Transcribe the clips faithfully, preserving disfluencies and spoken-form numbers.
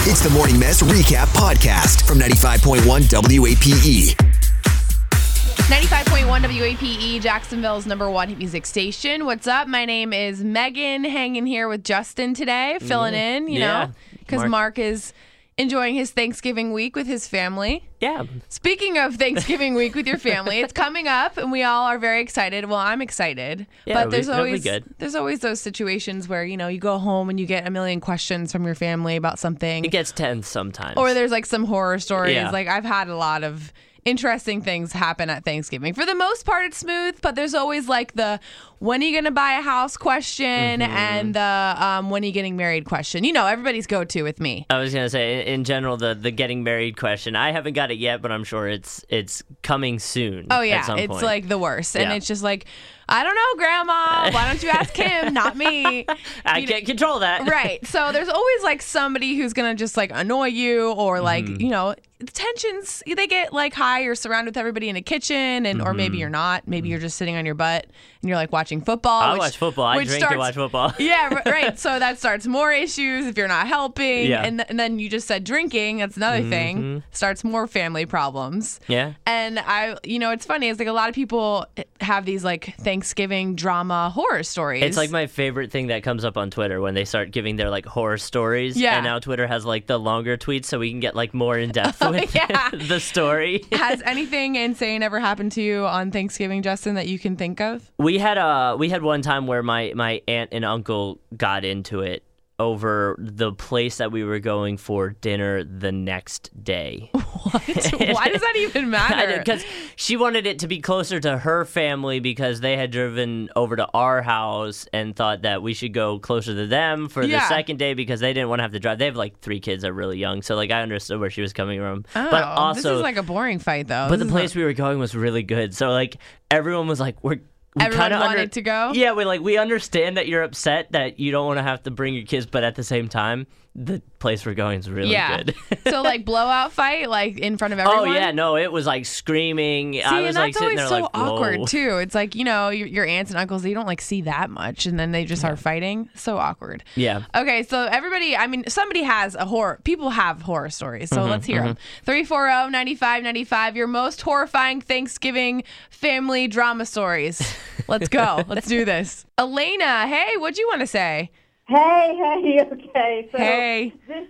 It's the Morning Mess Recap Podcast from ninety-five point one W A P E. ninety-five point one W A P E, Jacksonville's number one hit music station. What's up? My name is Megan, hanging here with Justin today, filling yeah. in, you yeah. know, because Mark. Mark is enjoying his Thanksgiving week with his family. Yeah. Speaking of Thanksgiving week with your family, it's coming up, and we all are very excited. Well, I'm excited, yeah, but there's be, always good. there's always those situations where you know you go home and you get a million questions from your family about something. It gets tense sometimes. Or there's like some horror stories. Yeah. Like I've had a lot of interesting things happen at Thanksgiving. For the most part, it's smooth, but there's always like the when are you going to buy a house question mm-hmm. and the um, when are you getting married question. You know, everybody's go-to with me. I was going to say, in general, the, the getting married question, I haven't got it yet, but I'm sure it's it's coming soon. Oh, yeah. At some it's point. like the worst. And yeah. it's just like, I don't know, Grandma. Why don't you ask him, not me? I you can't know, control that. Right. So there's always like somebody who's going to just like annoy you or like, mm-hmm. you know, tensions, they get like high. You're surrounded with everybody in a kitchen and mm-hmm. or maybe you're not. Maybe you're just sitting on your butt and you're like watching football. I which, watch football. I drink starts, and watch football. Yeah, right. So that starts more issues if you're not helping. Yeah. And, th- and then you just said drinking. That's another mm-hmm. thing. Starts more family problems. Yeah. And I, you know, it's funny. It's like a lot of people have these like Thanksgiving drama horror stories. It's like my favorite thing that comes up on Twitter when they start giving their like horror stories. Yeah. And now Twitter has like the longer tweets so we can get like more in depth oh, with yeah. the story. Has anything insane ever happened to you on Thanksgiving, Justin, that you can think of? We had a we had one time where my, my aunt and uncle got into it over the place that we were going for dinner the next day. What? Why does that even matter? Because she wanted it to be closer to her family because they had driven over to our house and thought that we should go closer to them for yeah. the second day because they didn't want to have to drive. They have like three kids that are really young, so like I understood where she was coming from. Oh, but also, this is like a boring fight though. But this the place not... we were going was really good, so like everyone was like, we're We Everyone wanted under- to go? Yeah, we like we understand that you're upset that you don't want to have to bring your kids, but at the same time, the place we're going is really yeah. good. So like blowout fight, like in front of everyone? Oh yeah, no, it was like screaming. See, I was and like that's sitting always there so like, awkward whoa. too. It's like, you know, your, your aunts and uncles, you don't like see that much, and then they just yeah. are fighting. So awkward. Yeah. Okay, so everybody, I mean, somebody has a horror. People have horror stories, so mm-hmm, let's hear mm-hmm. them. three four zero, nine five nine five, your most horrifying Thanksgiving family drama stories. Let's go. Let's do this. Elena, hey, what'd you want to say? Hey, hey, okay. So hey. This,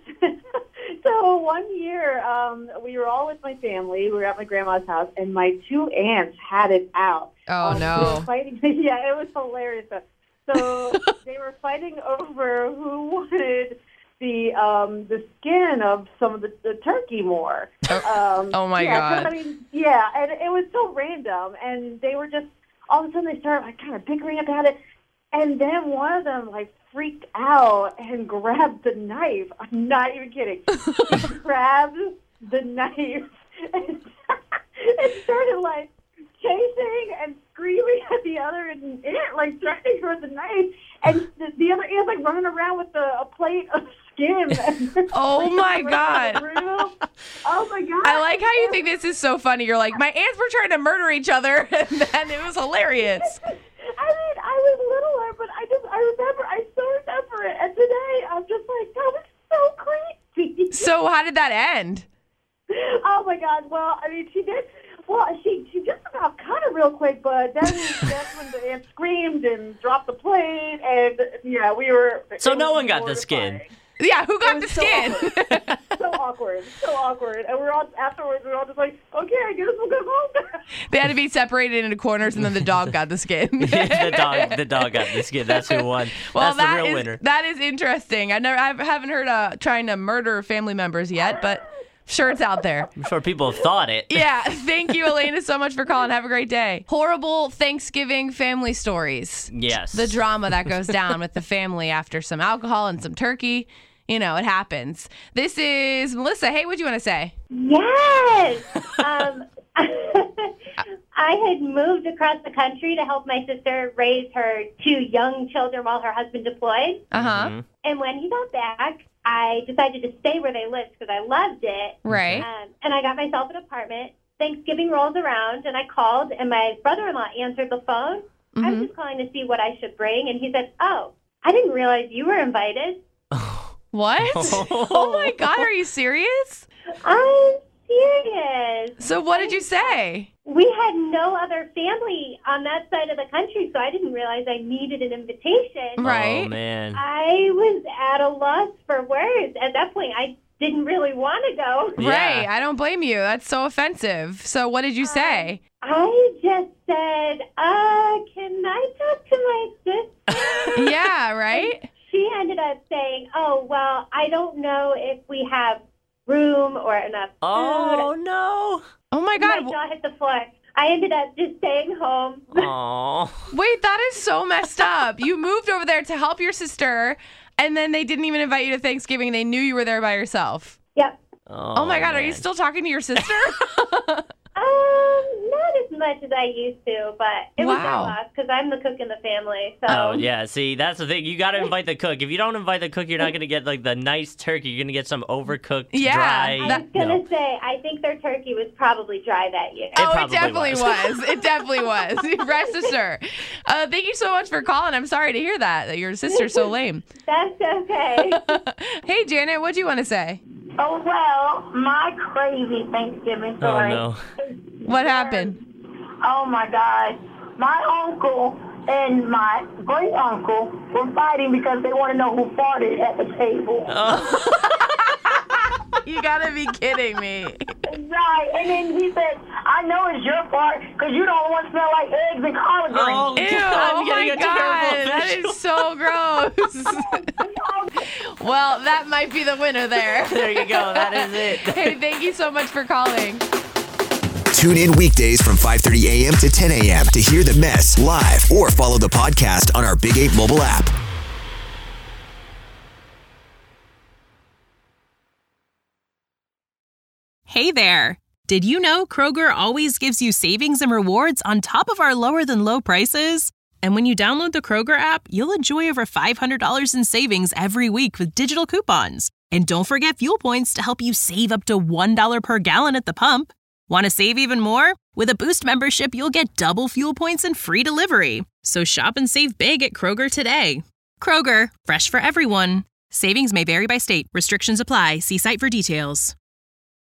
so one year, um, we were all with my family. We were at my grandma's house, and my two aunts had it out. Oh, um, no. They were fighting. Yeah, it was hilarious. So they were fighting over who wanted the um, the skin of some of the, the turkey more. Um, oh, my yeah, God. I mean, yeah, and it was so random, and they were just, all of a sudden they started like kind of bickering about it, and then one of them, like, freaked out and grabbed the knife. I'm not even kidding. He grabbed the knife and, and started, like, chasing and screaming at the other aunt, like, trying for the knife. And the, the other aunt, like, running around with a, a plate of skin. Oh, my God. Oh, my God. I like how you think this is so funny. You're like, my aunts were trying to murder each other, and then it was hilarious. I mean, I was littler, but I just, I remember, I still remember it. And today, I'm just like, that was so creepy. So how did that end? Oh, my God. Well, I mean, she did, well, she, she just about cut it real quick, but then that's when the aunt screamed and dropped the plate, and, yeah, we were... So no one got the skin. Yeah, who got the so skin? Awkward. so awkward, so awkward. And we're all, afterwards, we we're all just like, okay, I guess we'll go home. They had to be separated into corners, and then the dog got the skin. the dog, the dog got the skin. That's who won. Well, That's that the real is, winner. That is interesting. I never, I haven't heard uh, trying to murder family members yet, but sure it's out there. I'm sure people have thought it. Yeah. Thank you, Elena, so much for calling. Have a great day. Horrible Thanksgiving family stories. Yes. The drama that goes down with the family after some alcohol and some turkey. You know, it happens. This is Melissa. Hey, what do you want to say? Yes. um, I had moved across the country to help my sister raise her two young children while her husband deployed. Uh-huh. Mm-hmm. And when he got back, I decided to stay where they lived because I loved it. Right. Um, and I got myself an apartment. Thanksgiving rolls around, and I called, and my brother-in-law answered the phone. Mm-hmm. I was just calling to see what I should bring. And he said, oh, I didn't realize you were invited. What? Oh my God, are you serious? I'm serious. So what did you say? We had no other family on that side of the country, so I didn't realize I needed an invitation. Right. Oh, man. I was at a loss for words. At that point, I didn't really want to go. Yeah. Right. I don't blame you. That's so offensive. So what did you say? I just said, uh, can I talk to my sister? Yeah, right? She ended up saying, oh, well, I don't know if we have room or enough food. Oh, no. Oh my My God. jaw hit the floor. I ended up just staying home. Oh. Wait, that is so messed up. You moved over there to help your sister, and then they didn't even invite you to Thanksgiving. They knew you were there by yourself. Yep. Oh, Oh my God, are man. you still talking to your sister? Um, not as much as I used to, but it was their Wow. loss because I'm the cook in the family. So Oh, yeah. See, that's the thing. You got to invite the cook. If you don't invite the cook, you're not going to get, like, the nice turkey. You're going to get some overcooked, Yeah, dry. I that- was gonna no. say I think their turkey was probably dry that year. Oh, it probably definitely was. was. It definitely was. Rest assured. Uh, thank you so much for calling. I'm sorry to hear that, that your sister's so lame. That's okay. Hey, Janet, what do you want to say? Oh, well, my crazy Thanksgiving Oh, story. no. What happened? Oh, my God. My uncle and my great uncle were fighting because they want to know who farted at the table. You gotta be kidding me. Right. And then he said, I know it's your fart because you don't want to smell like eggs and collard Oh, greens. Ew, God, oh I'm getting my a God, terrible that visual. is so gross. Well, that might be the winner there. There you go. That is it. Hey, thank you so much for calling. Tune in weekdays from five thirty a.m. to ten a.m. to hear the mess live or follow the podcast on our Big eight mobile app. Hey there! Did you know Kroger always gives you savings and rewards on top of our lower than low prices? And when you download the Kroger app, you'll enjoy over five hundred dollars in savings every week with digital coupons. And don't forget fuel points to help you save up to one dollar per gallon at the pump. Want to save even more? With a Boost membership, you'll get double fuel points and free delivery. So shop and save big at Kroger today. Kroger, fresh for everyone. Savings may vary by state. Restrictions apply. See site for details.